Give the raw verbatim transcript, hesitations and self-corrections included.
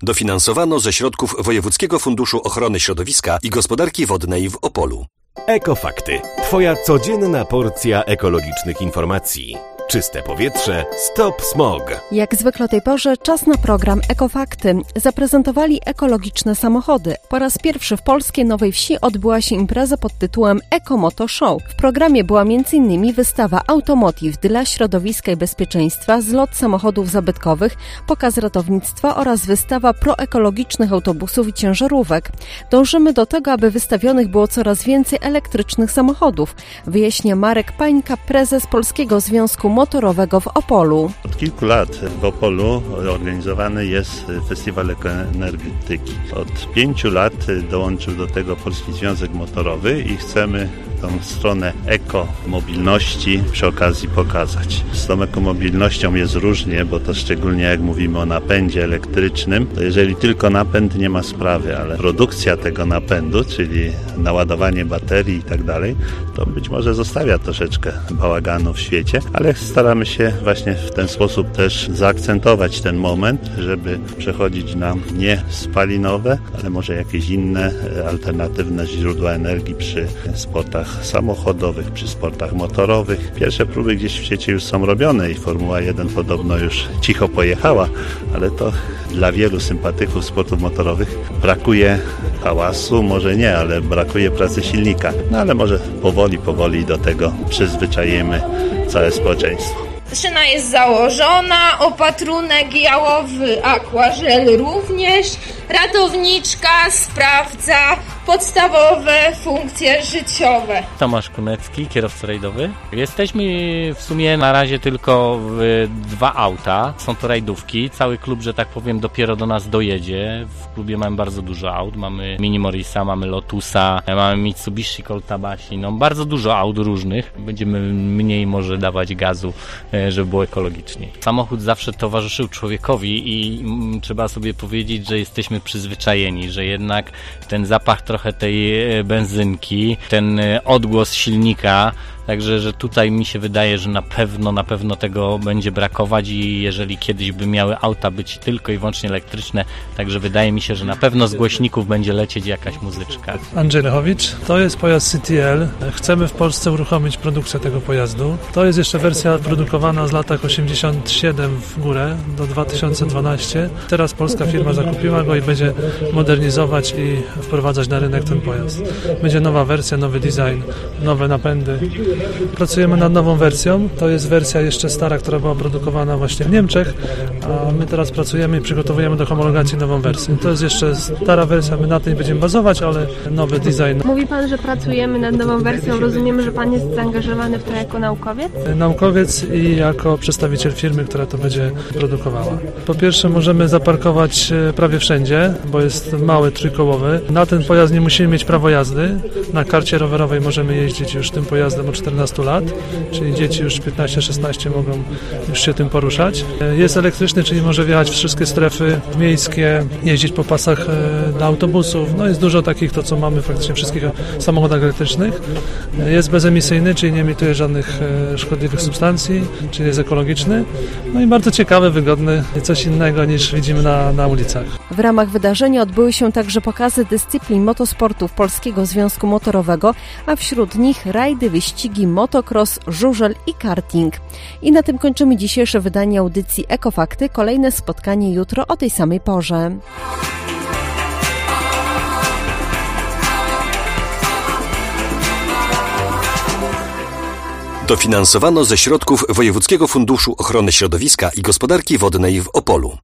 Dofinansowano ze środków Wojewódzkiego Funduszu Ochrony Środowiska i Gospodarki Wodnej w Opolu. Ekofakty. Twoja codzienna porcja ekologicznych informacji. Czyste powietrze, stop smog. Jak zwykle o tej porze czas na program Ekofakty. Zaprezentowali ekologiczne samochody. Po raz pierwszy w polskiej Nowej Wsi odbyła się impreza pod tytułem Ekomoto Show. W programie była między innymi wystawa Automotive dla środowiska i bezpieczeństwa, zlot samochodów zabytkowych, pokaz ratownictwa oraz wystawa proekologicznych autobusów i ciężarówek. Dążymy do tego, aby wystawionych było coraz więcej elektrycznych samochodów, wyjaśnia Marek Pańka, prezes Polskiego Związku Motorowego w Opolu. Od kilku lat w Opolu organizowany jest Festiwal Ekoenergetyki. Od pięciu lat dołączył do tego Polski Związek Motorowy i chcemy tą stronę ekomobilności przy okazji pokazać. Z tą ekomobilnością jest różnie, bo to szczególnie jak mówimy o napędzie elektrycznym, to jeżeli tylko napęd nie ma sprawy, ale produkcja tego napędu, czyli naładowanie baterii i tak dalej, to być może zostawia troszeczkę bałaganu w świecie, ale staramy się właśnie w ten sposób też zaakcentować ten moment, żeby przechodzić na nie spalinowe, ale może jakieś inne alternatywne źródła energii przy sportach samochodowych, przy sportach motorowych. Pierwsze próby gdzieś w świecie już są robione i Formuła jeden podobno już cicho pojechała, ale to dla wielu sympatyków sportów motorowych brakuje hałasu, może nie, ale brakuje pracy silnika. No ale może powoli, powoli do tego przyzwyczajemy całe społeczeństwo. Szyna jest założona, opatrunek jałowy Aquażel również. Ratowniczka sprawdza podstawowe funkcje życiowe. Tomasz Kunecki, kierowca rajdowy. Jesteśmy w sumie na razie tylko w dwa auta. Są to rajdówki. Cały klub, że tak powiem, dopiero do nas dojedzie. W klubie mamy bardzo dużo aut. Mamy Mini Morrisa, mamy Lotusa, mamy Mitsubishi Coltabashi. No bardzo dużo aut różnych. Będziemy mniej może dawać gazu, żeby było ekologicznie. Samochód zawsze towarzyszył człowiekowi i mm, trzeba sobie powiedzieć, że jesteśmy przyzwyczajeni, że jednak ten zapach trochę tej benzynki, ten odgłos silnika, także że tutaj mi się wydaje, że na pewno, na pewno tego będzie brakować i jeżeli kiedyś by miały auta być tylko i wyłącznie elektryczne, także wydaje mi się, że na pewno z głośników będzie lecieć jakaś muzyczka. Andrzej Lechowicz, to jest pojazd C T L. Chcemy w Polsce uruchomić produkcję tego pojazdu. To jest jeszcze wersja produkowana z latach osiemdziesiąt siedem w górę do dwa tysiące dwanaście. Teraz polska firma zakupiła go i będzie modernizować i wprowadzać na rynek ten pojazd. Będzie nowa wersja, nowy design, nowe napędy. Pracujemy nad nową wersją. To jest wersja jeszcze stara, która była produkowana właśnie w Niemczech, a my teraz pracujemy i przygotowujemy do homologacji nową wersję. To jest jeszcze stara wersja, my na tej będziemy bazować, ale nowy design. Mówi Pan, że pracujemy nad nową wersją. Rozumiemy, że Pan jest zaangażowany w to jako naukowiec? Naukowiec i jako przedstawiciel firmy, która to będzie produkowała. Po pierwsze możemy zaparkować prawie wszędzie, bo jest mały, trójkołowy. Na ten pojazd nie musimy mieć prawo jazdy. Na karcie rowerowej możemy jeździć już tym pojazdem od czternastu lat, czyli dzieci już piętnaście szesnaście mogą już się tym poruszać. Jest elektryczny, czyli może wjechać w wszystkie strefy miejskie, jeździć po pasach dla autobusów. No jest dużo takich, to co mamy praktycznie w wszystkich samochodach elektrycznych. Jest bezemisyjny, czyli nie emituje żadnych szkodliwych substancji, czyli jest ekologiczny. No i bardzo ciekawy, wygodny, coś innego niż widzimy na, na ulicach. W ramach wydarzenia odbyły się także pokazy dyscyplin motosportów Polskiego Związku Motorowego, a wśród nich rajdy, wyścigi, motocross, żużel i karting. I na tym kończymy dzisiejsze wydanie audycji Ekofakty. Kolejne spotkanie jutro o tej samej porze. Dofinansowano ze środków Wojewódzkiego Funduszu Ochrony Środowiska i Gospodarki Wodnej w Opolu.